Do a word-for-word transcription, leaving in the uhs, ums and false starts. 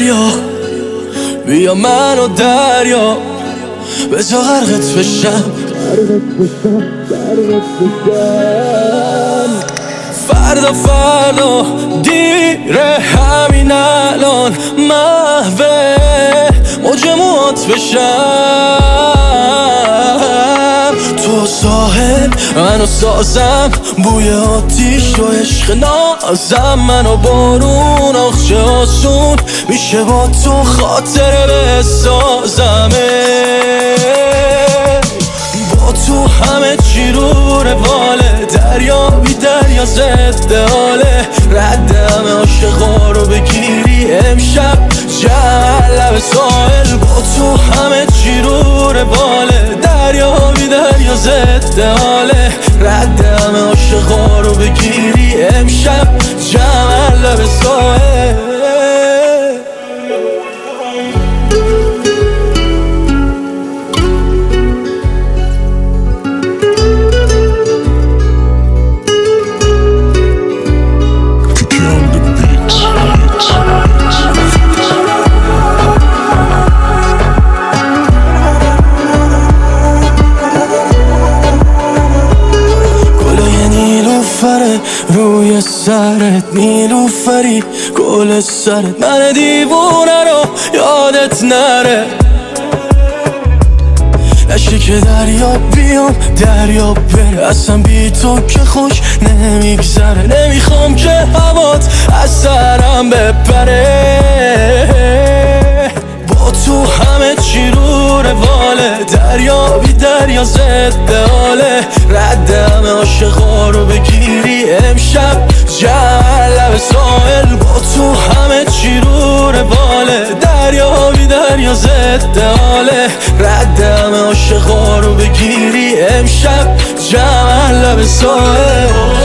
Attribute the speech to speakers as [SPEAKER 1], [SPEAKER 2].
[SPEAKER 1] دریا، بیا منو دریا بذار غرقت بشم. فردا فردا دیره همین الان محوه موج موات بشم. تو ساحل منو سازم، بوی آتیش و عشق نازم، منو بارون آخچه آسون میشه با تو خاطره بسازمه. با تو همه چی رو رواله، دریا بی دریا زده حاله، رد همه عاشقا رو بگیری امشب جمع لب ساحل. با تو همه چی رو رواله، دریا بی دریا زده حاله، رد همه عاشقا رو بگیری امشب جمع لب ساحل. روی سرت نیلوفری گل سرت، من دیوونه رو یادت نره. نشه که دریا بیام دریا بره، اصلا بی تو که خوش نمیگذره. نمیخوام که هوات از سرم بپره، با تو همه چی رو رواله، دریا بی دریا زده حاله، رد همه عاشقا رو بگیری امشب جمع لب ساحل. با تو همه چی رو رواله، دریا بی دریا زده حاله، رد همه عاشقا رو بگیری امشب جمع لب ساحل.